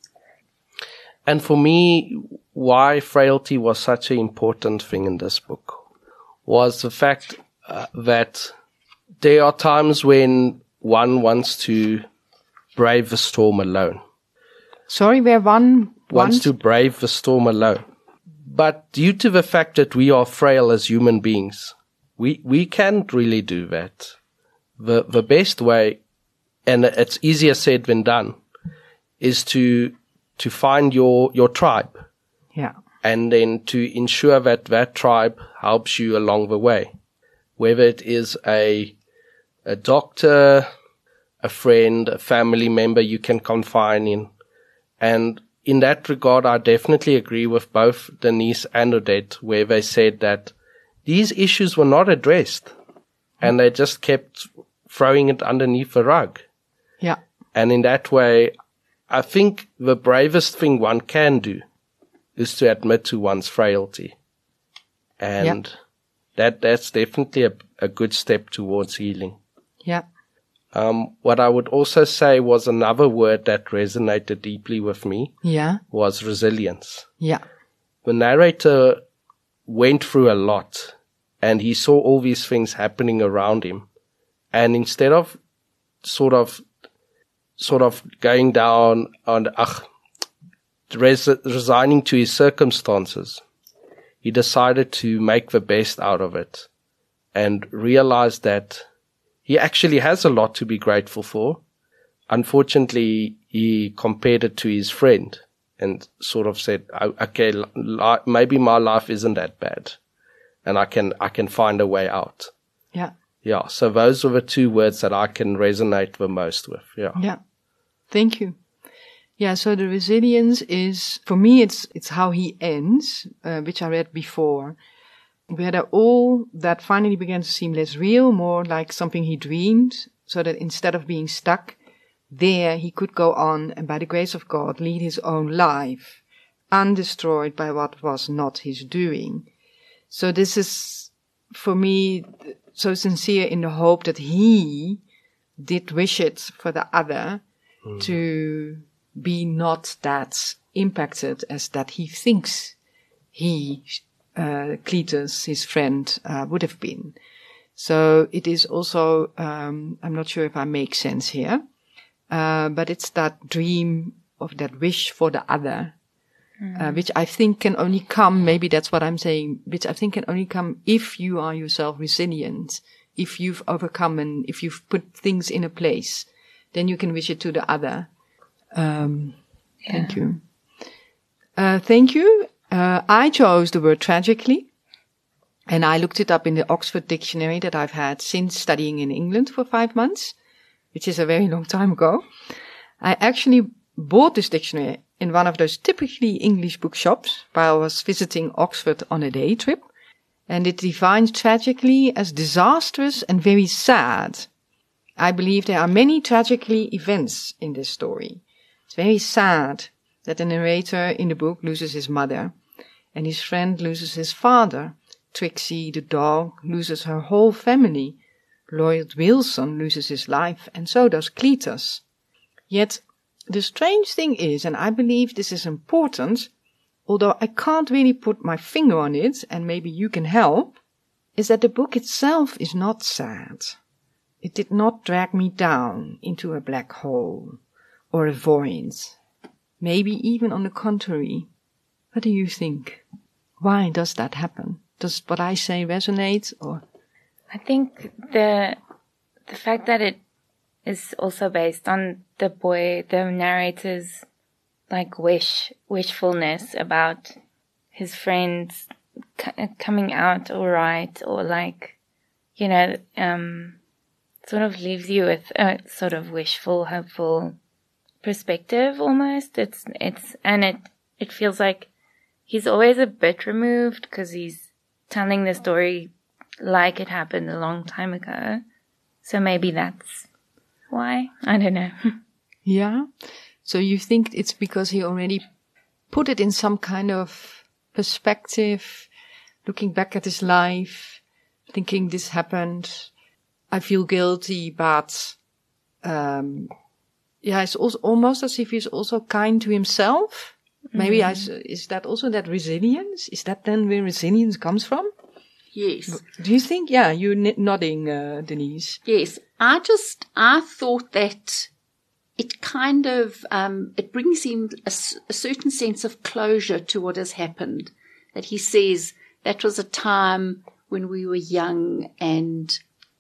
and for me, why frailty was such an important thing in this book was the fact uh, that there are times when one wants to brave the storm alone. Sorry, where one Wants wants to brave the storm alone. But due to the fact that we are frail as human beings, we, we can't really do that. The, the best way, and it's easier said than done, is to, to find your, your tribe Yeah. and then to ensure that that tribe helps you along the way. Whether it is a, a doctor, a friend, a family member you can confide in. And in that regard, I definitely agree with both Denise and Odette, where they said that these issues were not addressed and they just kept throwing it underneath the rug. Yeah. And in that way, I think the bravest thing one can do is to admit to one's frailty. And that that's definitely a, a good step towards healing. Yeah. Um, what I would also say was another word that resonated deeply with me Yeah. was resilience. Yeah. The narrator went through a lot and he saw all these things happening around him. And instead of sort of, sort of going down on, ugh, res- resigning to his circumstances, he decided to make the best out of it and realized that he actually has a lot to be grateful for. Unfortunately, he compared it to his friend and sort of said, okay, li- maybe my life isn't that bad and I can, I can find a way out. Yeah. Yeah. So those were the two words that I can resonate the most with. Yeah. Yeah. Thank you. Yeah, so the resilience is, for me, it's it's how he ends, uh, which I read before, where all that finally began to seem less real, more like something he dreamed, so that instead of being stuck there, he could go on and by the grace of God lead his own life, undestroyed by what was not his doing. So this is, for me, so sincere in the hope that he did wish it for the other mm. to be not that impacted as that he thinks he, uh, Cletus, his friend, uh, would have been. So it is also, um, I'm not sure if I make sense here, uh, but it's that dream of that wish for the other, mm. uh, which I think can only come, maybe that's what I'm saying, which I think can only come if you are yourself resilient, if you've overcome and if you've put things in a place, then you can wish it to the other. Um, yeah. Thank you. Uh, thank you. Uh, I chose the word tragically, and I looked it up in the Oxford Dictionary that I've had since studying in England for five months, which is a very long time ago. I actually bought this dictionary in one of those typically English bookshops while I was visiting Oxford on a day trip, and it defines tragically as disastrous and very sad. I believe there are many tragically events in this story. It's very sad that the narrator in the book loses his mother, and his friend loses his father. Trixie, the dog, loses her whole family. Lloyd Wilson loses his life, and so does Cletus. Yet, the strange thing is, and I believe this is important, although I can't really put my finger on it, and maybe you can help, is that the book itself is not sad. It did not drag me down into a black hole or a void. Maybe even on the contrary. What do you think? Why does that happen? Does what I say resonate, or? I think the the fact that it is also based on the boy, the narrator's like wish, wishfulness about his friends c- coming out all right, or like, you know, um, sort of leaves you with a sort of wishful, hopeful perspective almost. It's, it's, and it, it feels like he's always a bit removed because he's telling the story like it happened a long time ago. So maybe that's why. I don't know. Yeah. So you think it's because he already put it in some kind of perspective, looking back at his life, thinking this happened, I feel guilty, but, um, yeah, it's also almost as if he's also kind to himself. Mm-hmm. Maybe I, is that also that resilience? Is that then where resilience comes from? Yes. Do you think? Yeah, you're nodding, uh, Denise. Yes. I just, I thought that it kind of, um, it brings him a, a certain sense of closure to what has happened. That he says that was a time when we were young and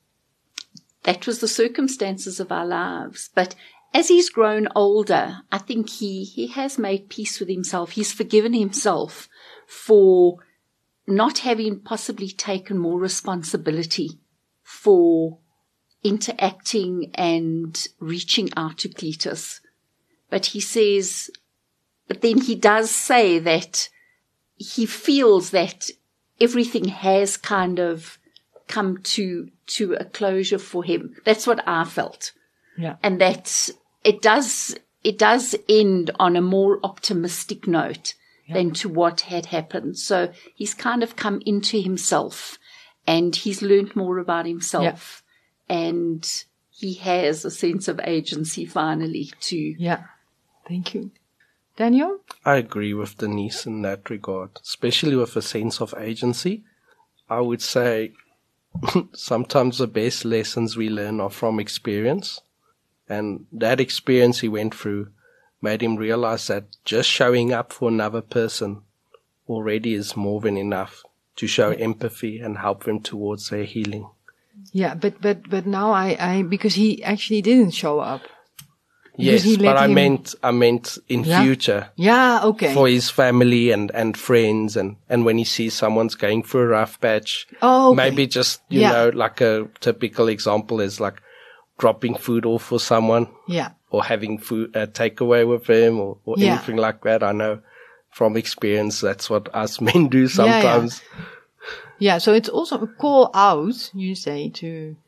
that was the circumstances of our lives. But as he's grown older, I think he, he has made peace with himself. He's forgiven himself for not having possibly taken more responsibility for interacting and reaching out to Cletus. But he says, but then he does say that he feels that everything has kind of come to, to a closure for him. That's what I felt. Yeah. And that it does, it does end on a more optimistic note yeah. than to what had happened. So he's kind of come into himself and he's learned more about himself yeah. and he has a sense of agency finally to. Yeah. Thank you. Daniel? I agree with Denise in that regard, especially with a sense of agency. I would say sometimes the best lessons we learn are from experience. And that experience he went through made him realize that just showing up for another person already is more than enough to show empathy and help them towards their healing. Yeah, but, but, but now I, I, because he actually didn't show up. Yes, but I him... meant, I meant in yeah? future. Yeah, okay. For his family and, and friends and, and when he sees someone's going through a rough patch. Oh, okay. Maybe just, you yeah. know, like a typical example is like dropping food off for someone. Yeah. or having food, uh, takeaway with them or, or Yeah. anything like that. I know from experience that's what us men do sometimes. Yeah, so it's also a call out, you say, to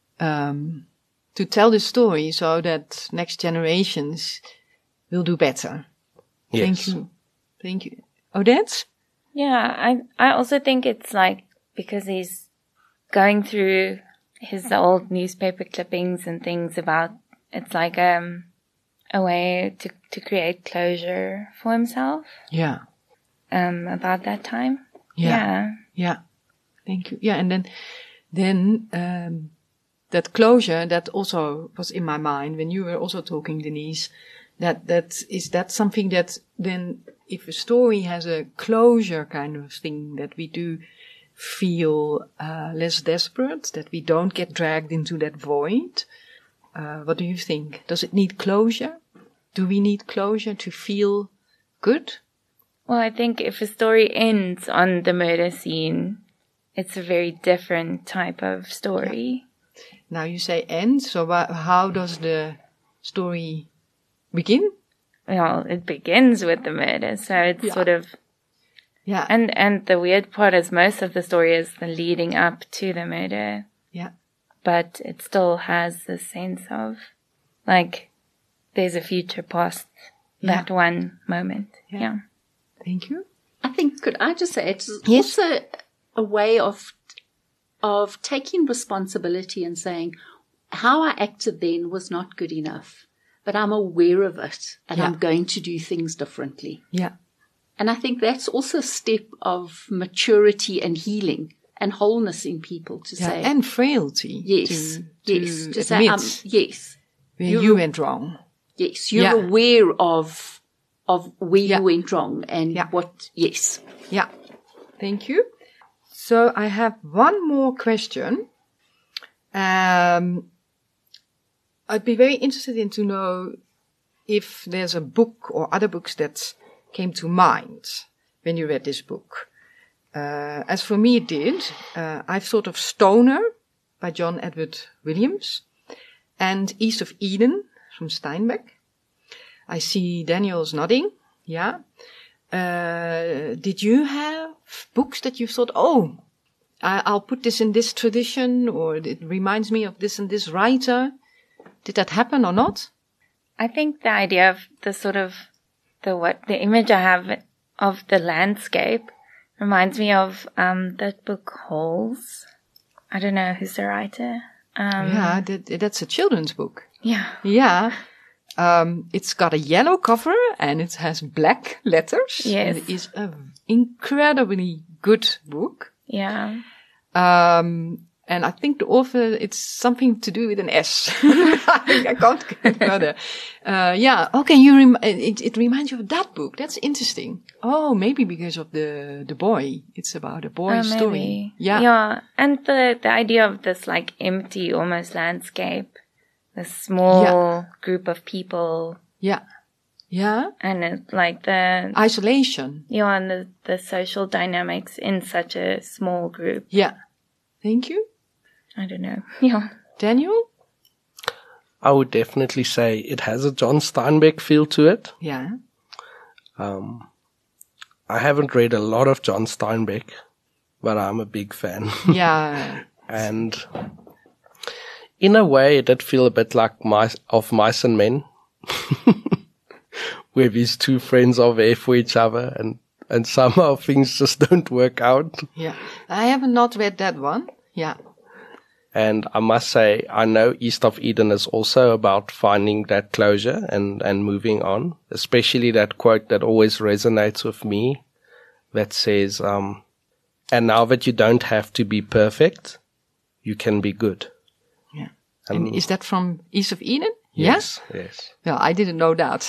um, to tell the story so that next generations will do better. Yes. Thank you. Thank you. Odette? Yeah, I I also think it's like because he's going through his old newspaper clippings and things about it's like um a way to to create closure for himself Yeah. um about that time. Yeah. Yeah. Yeah. Thank you. Yeah, and then, then, um, that closure, that also was in my mind when you were also talking, Denise, that, that, is that something that then, if a story has a closure kind of thing, that we do feel, uh, less desperate, that we don't get dragged into that void? Uh, what do you think? Does it need closure? Do we need closure to feel good? Well, I think if a story ends on the murder scene, it's a very different type of story. Now you say end, so wha- how does the story begin? Well, it begins with the murder, so it's Yeah. sort of Yeah, and and the weird part is most of the story is the leading up to the murder, yeah, but it still has the sense of like there's a future past that one moment. Yeah. Yeah. thank you. I think, could I just say, it's Yes. also a way of of taking responsibility and saying, how I acted then was not good enough, but I'm aware of it and Yeah. I'm going to do things differently. Yeah, And I think that's also a step of maturity and healing and wholeness in people to yeah, say, and frailty. yes, to, yes, to to say, admit um, yes, where you're- you went wrong. yes, you're Yeah. aware of of where Yeah. you went wrong and Yeah. what, yes. Yeah, thank you. So I have one more question. Um, I'd be very interested in to know if there's a book or other books that came to mind when you read this book. Uh, as for me it did. Uh, I've thought of Stoner by John Edward Williams and East of Eden from Steinbeck. I see Daniel's nodding. Yeah. Uh, did you have books that you thought, oh, I, I'll put this in this tradition, or it reminds me of this and this writer? Did that happen or not? I think the idea of the sort of the what the image I have of the landscape reminds me of um that book Holes. I don't know who's the writer. Um, Yeah, that, that's a children's book. yeah. Yeah. Um, it's got a yellow cover and it has black letters. Yes. It is an incredibly good book. Yeah. Um, and I think the author, it's something to do with an S. I can't get further. Uh, yeah. Okay. You rem- it, it reminds you of that book. That's interesting. Oh, maybe because of the, the boy. It's about a boy Uh, story. maybe. Yeah. Yeah. And the, the idea of this like empty almost landscape, this small Yeah. group of people Yeah. Yeah. and it, like the, Isolation. yeah, and the, the social dynamics in such a small group. Yeah. Thank you. I don't know. Yeah. Daniel? I would definitely say it has a John Steinbeck feel to it. Yeah. Um, I haven't read a lot of John Steinbeck, but I'm a big fan. Yeah. And in a way, it did feel a bit like mice, of Mice and Men, where these two friends are there for each other, and, and somehow things just don't work out. Yeah. I have not read that one. Yeah. And I must say, I know East of Eden is also about finding that closure and, and moving on, especially that quote that always resonates with me that says, um, and now that you don't have to be perfect, you can be good. Yeah. And And is that from East of Eden? yes, yes. No, I didn't know that.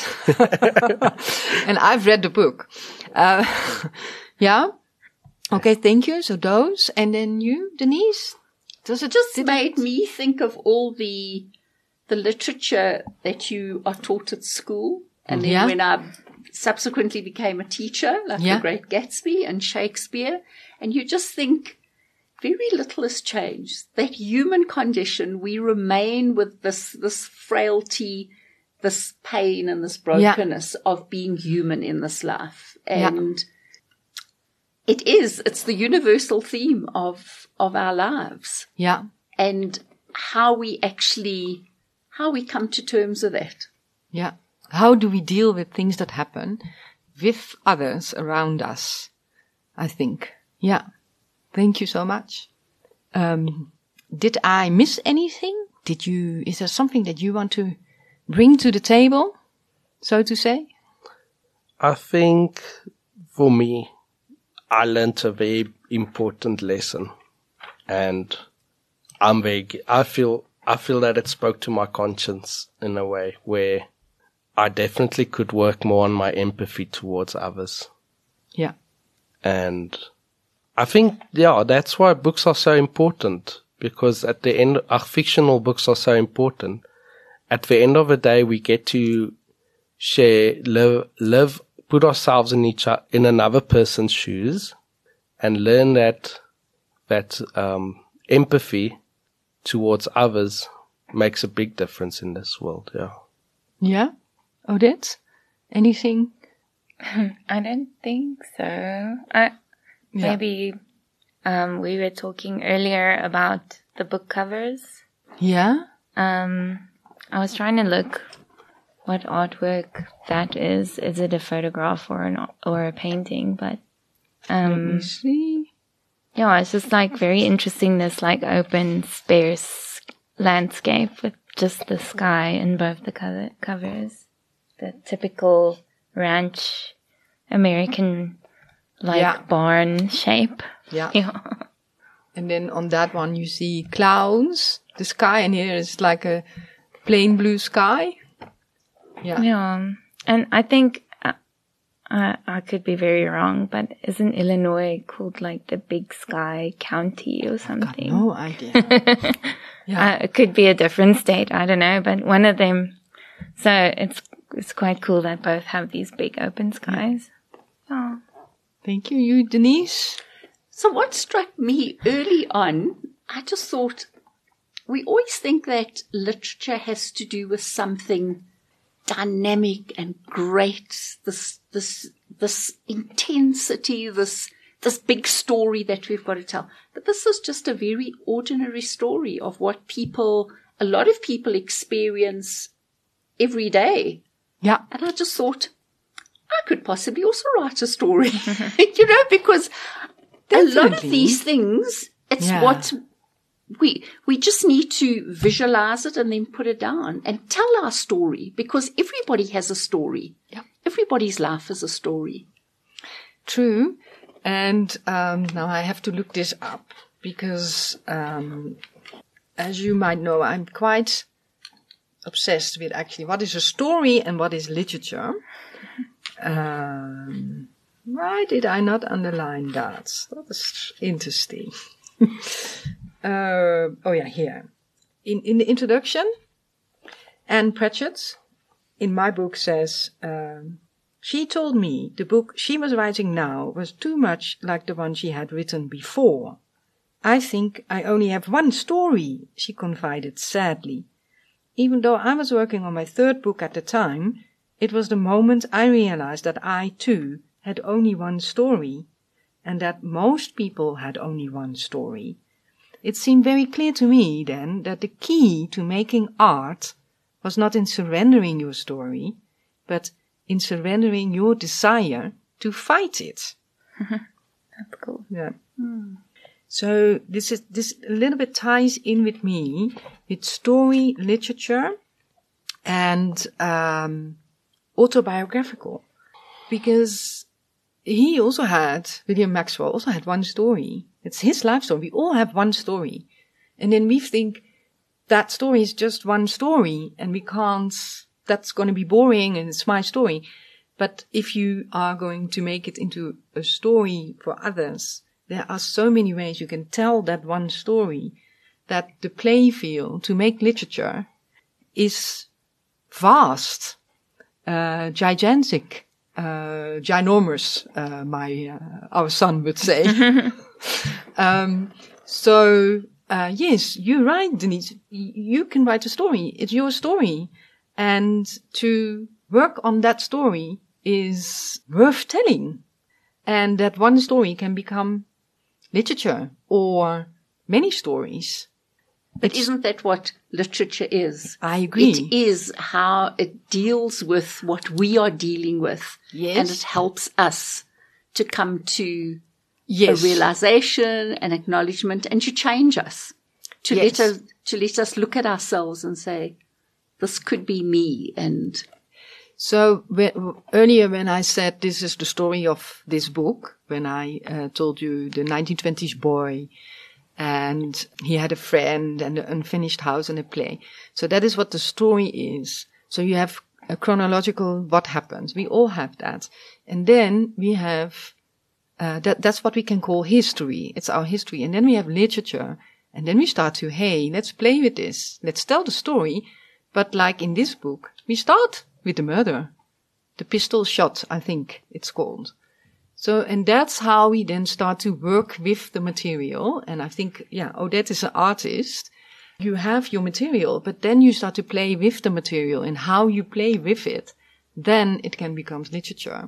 And I've read the book. Uh, yeah. Okay, thank you. So those. And then you, Denise? Does it Just did made me think of all the the literature that you are taught at school. And then Yeah. when I subsequently became a teacher, like Yeah. The Great Gatsby and Shakespeare, and you just think very little has changed. That human condition, we remain with this this frailty this pain and this brokenness yeah. of being human in this life. And yeah. it is, it's the universal theme of, of our lives. Yeah. And how we actually, how we come to terms with that. Yeah. How do we deal with things that happen with others around us? I think. Yeah. Thank you so much. Um, did I miss anything? Did you, is there something that you want to bring to the table, so to say? I think for me, I learned a very important lesson, and I'm very, I feel, I feel that it spoke to my conscience in a way where I definitely could work more on my empathy towards others. Yeah. And I think, yeah, that's why books are so important, because at the end, our fictional books are so important. At the end of the day, we get to share, live, live, put ourselves in each, in another person's shoes and learn that, that, um, empathy towards others makes a big difference in this world. Yeah. Yeah. Odette? Anything? I don't think so. I, Yeah. Maybe um, we were talking earlier about the book covers. Yeah? Um, I was trying to look what artwork that is. Is it a photograph or an or a painting? But um, Let me see. Yeah, it's just like very interesting. This like open, sparse landscape with just the sky in both the cover covers. The typical ranch American. Like yeah. barn shape. Yeah. yeah. And then on that one you see clouds, the sky, and here is like a plain blue sky. Yeah. Yeah. And I think, uh, I, I could be very wrong, but isn't Illinois called like the Big Sky County or something? Got no idea. yeah. Uh, it could be a different state. I don't know, but one of them. So it's, it's quite cool that both have these big open skies. Yeah. Thank you. You, Denise? So what struck me early on, I just thought, we always think that literature has to do with something dynamic and great, this, this, this intensity, this, this big story that we've got to tell. But this is just a very ordinary story of what people, a lot of people experience every day. Yeah. And I just thought, I could possibly also write a story, you know, because Definitely. a lot of these things, it's yeah. what we, we just need to visualize it and then put it down and tell our story, because everybody has a story. Yeah. Everybody's life is a story. True. And, um, now I have to look this up because, um, as you might know, I'm quite obsessed with actually what is a story and what is literature. Um, why did I not underline that? That is interesting. uh, oh yeah, here. In, in the introduction, Anne Pratchett, in my book says, um, she told me the book she was writing now was too much like the one she had written before. I think I only have one story, she confided sadly. Even though I was working on my third book at the time, it was the moment I realized that I, too, had only one story, and that most people had only one story. It seemed very clear to me, then, that the key to making art was not in surrendering your story, but in surrendering your desire to fight it. That's cool. Yeah. Hmm. So this is this a little bit ties in with me with story literature and um autobiographical, because he also had, William Maxwell also had one story. It's his life story. We all have one story. And then we think that story is just one story and we can't, that's going to be boring and it's my story. But if you are going to make it into a story for others, there are so many ways you can tell that one story, that the play field to make literature is vast. Uh, gigantic, uh, ginormous, uh, my, uh, our son would say. um, so, uh, yes, you're right, Denise. You can write a story. It's your story. And to work on that story is worth telling. And that one story can become literature or many stories. But isn't that what literature is? I agree. It is how it deals with what we are dealing with. Yes. And it helps us to come to Yes. a realization, an acknowledgement, and to change us. To Yes. let us, to let us look at ourselves and say, this could be me. And So when, earlier when I said this is the story of this book, when I uh, told you the nineteen twenties boy and he had a friend and an unfinished house and a play. So that is what the story is. So you have a chronological what happens. We all have that. And then we have, uh, that, that's what we can call history. It's our history. And then we have literature. And then we start to, hey, let's play with this. Let's tell the story. But like in this book, we start with the murder. The pistol shot, I think it's called. So, and that's how we then start to work with the material. And I think, yeah, Odette is an artist. You have your material, but then you start to play with the material, and how you play with it, then it can become literature.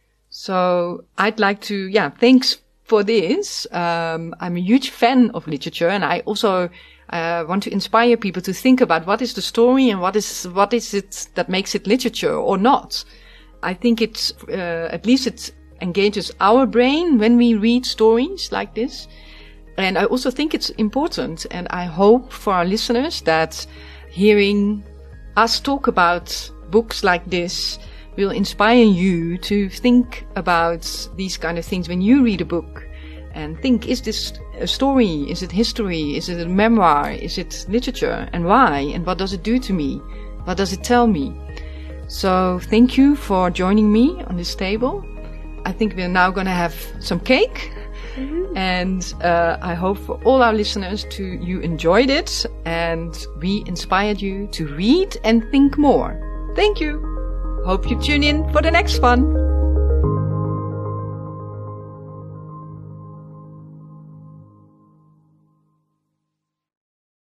So I'd like to, yeah, thanks for this. Um, I'm a huge fan of literature, and I also uh, want to inspire people to think about what is the story and what is, what is it that makes it literature or not. I think it's, uh, at least it engages our brain when we read stories like this. And I also think it's important, and I hope for our listeners that hearing us talk about books like this will inspire you to think about these kind of things when you read a book, and think, is this a story? Is it history? Is it a memoir? Is it literature? And why? And what does it do to me? What does it tell me? So thank you for joining me on this table. I think we're now going to have some cake. Mm-hmm. And uh, I hope for all our listeners to you enjoyed it and we inspired you to read and think more. Thank you. Hope you tune in for the next one.